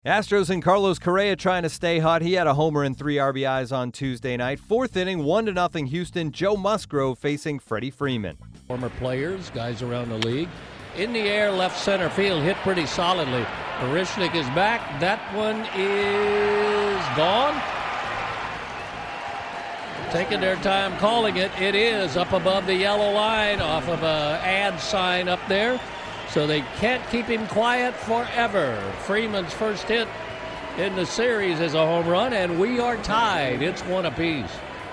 Astros and Carlos Correa trying to stay hot. He had a homer and 3 RBIs on Tuesday night. Fourth inning, 1-0 Houston. Joe Musgrove facing Freddie Freeman. Former players, guys around the league. In the air, left center field, hit pretty solidly. Barishnik is back. That one is gone. Taking their time calling it. It is up above the yellow line off of a ad sign up there. So they can't keep him quiet forever. Freeman's first hit in the series is a home run, and we are tied. It's 1 apiece.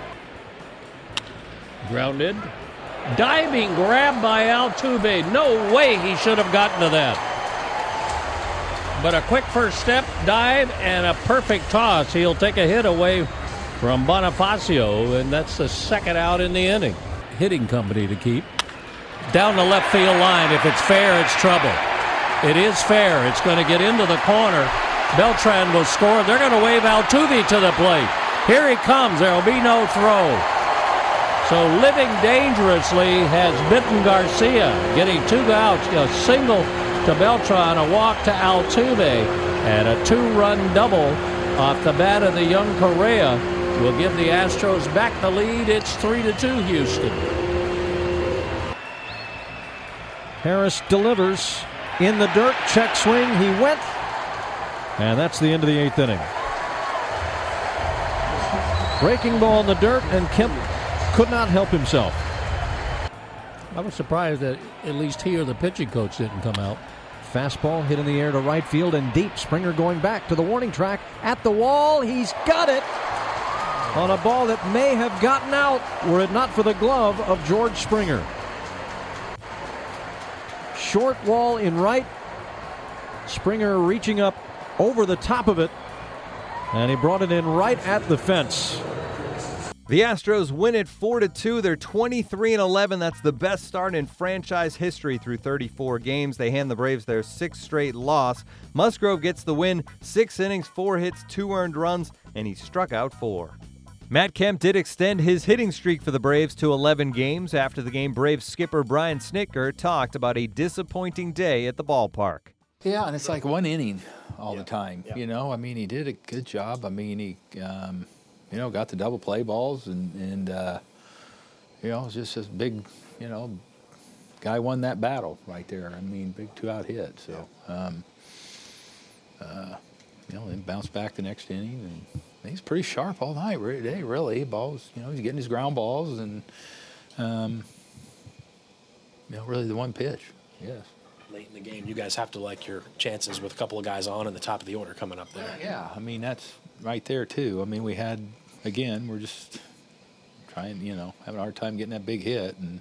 Grounded. Diving grab by Altuve. No way he should have gotten to that. But a quick first step, dive, and a perfect toss. He'll take a hit away from Bonifacio, and that's the second out in the inning. Hitting company to keep. Down the left field line. If it's fair, it's trouble. It is fair. It's going to get into the corner. Beltran will score. They're going to wave Altuve to the plate. Here he comes. There will be no throw. So living dangerously has bitten Garcia, getting 2 outs. A single to Beltran, a walk to Altuve, and a 2-run double off the bat of the young Correa will give the Astros back the lead. It's 3-2 Houston. Harris delivers in the dirt, check swing, he went, and that's the end of the 8th inning. Breaking ball in the dirt, and Kemp could not help himself. I was surprised that at least he or the pitching coach didn't come out. Fastball hit in the air to right field and deep. Springer going back to the warning track at the wall. He's got it on a ball that may have gotten out were it not for the glove of George Springer. Short wall in right. Springer reaching up over the top of it, and he brought it in right at the fence. The Astros win it 4-2. They're 23-11. That's the best start in franchise history through 34 games. They hand the Braves their 6th straight loss. Musgrove gets the win, 6 innings, 4 hits, 2 earned runs, and he struck out 4. Matt Kemp did extend his hitting streak for the Braves to 11 games. After the game, Braves skipper Brian Snitker talked about a disappointing day at the ballpark. Yeah, and it's like 1 inning all the time. You know, I mean, he did a good job. I mean, he, got the double play balls, and it was just this big, guy won that battle right there. I mean, big 2-out hit. So, then bounced back the next inning, and he's pretty sharp all night today, really. Balls, he's getting his ground balls, and, really the one pitch, yes. Late in the game, you guys have to like your chances with a couple of guys on in the top of the order coming up there. Yeah, I mean, that's right there, too. I mean, we had, again, we're just trying, having a hard time getting that big hit, and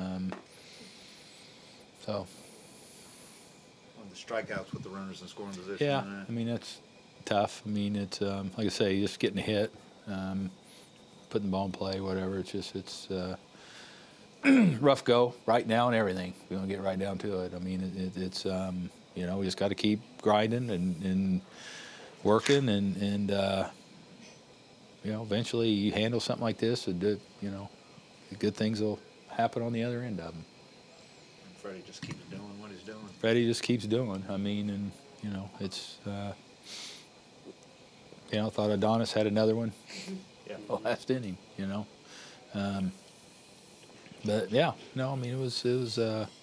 so. On the strikeouts with the runners in scoring position. Yeah, I mean, that's tough. I mean, it's like I say, just getting a hit, putting the ball in play, whatever. It's just rough go right now and everything. We want to get right down to it. I mean, it's we just got to keep grinding and working, and eventually you handle something like this, and good things will happen on the other end of them. And Freddie just keeps doing what he's doing. Freddie just keeps doing. I mean, and it's. Thought Adonis had another one. Yeah. The last inning, But yeah, no, I mean it was just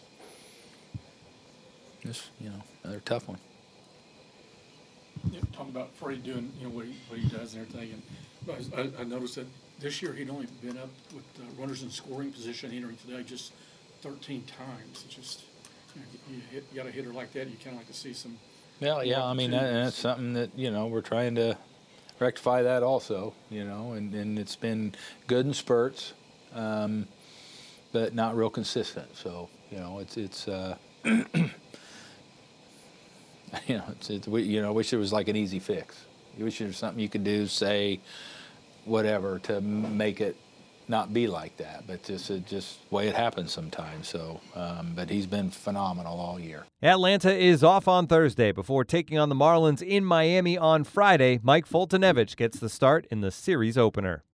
another tough one. Yeah, talking about Freddie doing what he does and everything, and I noticed that this year he'd only been up with runners in scoring position entering today just 13 times. It's just you got a hitter like that, you kind of like to see some. Well, yeah, I mean that's something that we're trying to rectify that also, and it's been good in spurts, but not real consistent. So it's wish there was like an easy fix. You wish there was something you could do, say, whatever, to make it not be like that. But just the way it happens sometimes. So, but he's been phenomenal all year. Atlanta is off on Thursday before taking on the Marlins in Miami on Friday. Mike Foltynewicz gets the start in the series opener.